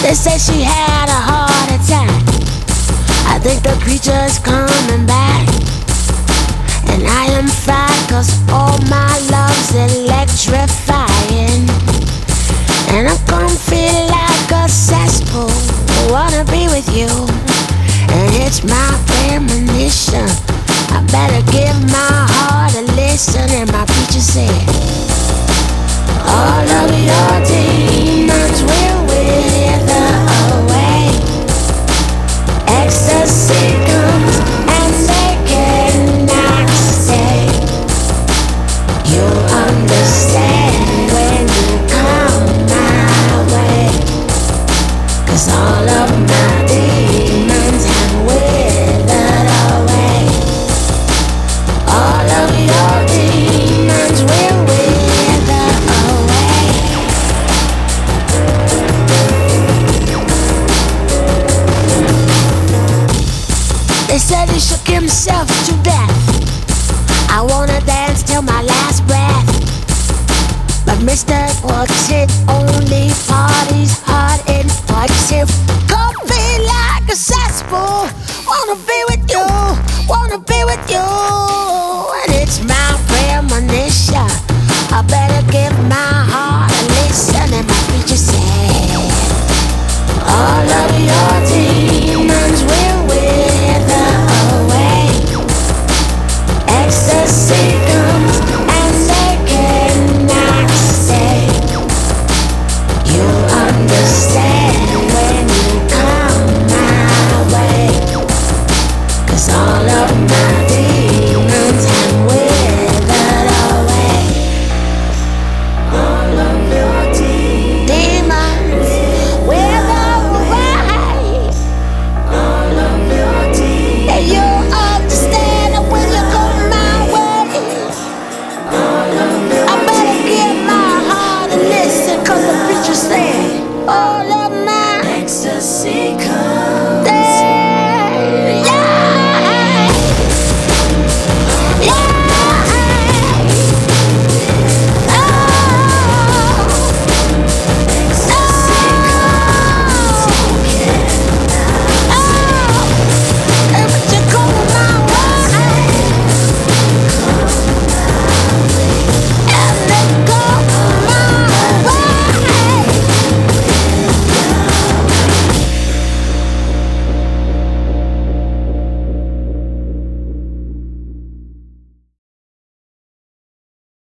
They say she had a heart attack. I think the creature is coming back. And I am fried, cause all my love's electrifying. And I'm gonna feel like a cesspool. I wanna be with you, and it's my premonition. I better give my heart a listen. And my preacher said, all of your demons will wither away. Ecstasy comes and they cannot stay. You'll understand when you come my way. Cause all of my demons have withered away. All of your demons will wither away. They said he shook himself to death. I wanna dance till my last breath. But Mr. Quartet only parties hard and impulsive.